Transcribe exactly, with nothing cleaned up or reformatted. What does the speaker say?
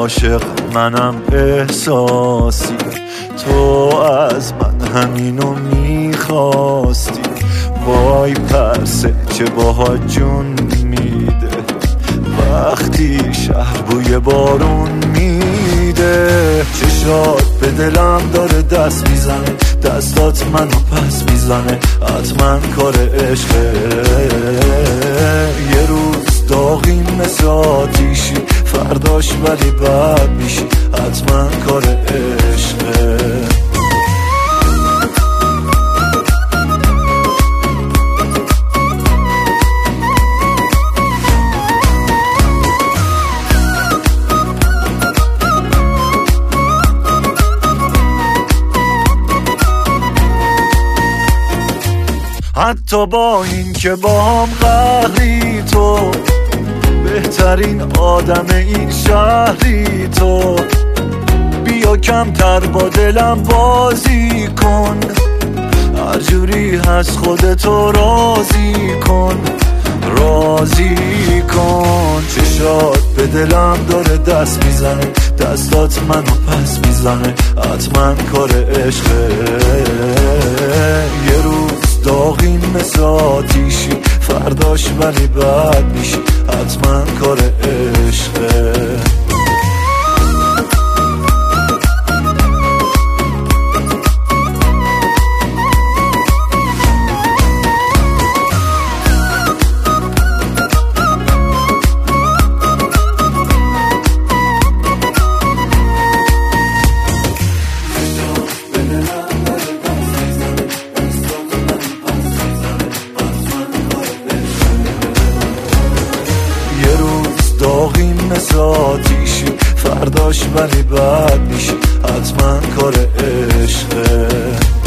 عاشق منم احساسی، تو از من همینو میخواستی. وای پرسه چه باهات جون میده، وقتی شهر بوی بارون میده. چشات به دلم داره دست میزنه، دستات منو پس میزنه، حتما کار عشقه. یه روز داغیم مثل آتیشی، فرداش ولی بد میشی، حتما کار عشقه. حتی با این که با هم قهری، تو بهترین آدم این شهری. تو بیا کمتر با دلم بازی کن، هر جوری هست خودتو راضی کن، راضی کن. چشات به دلم داره دست میزنه، دستات منو پس میزنه، حتما کار عشقه. یه روز داغین مثل آتیشی، فرداش ولی بد میشی، حتما کار عشقه. داغیم مثل آتیشی، فرداش ولی بد میشی، حتما کار عشقه.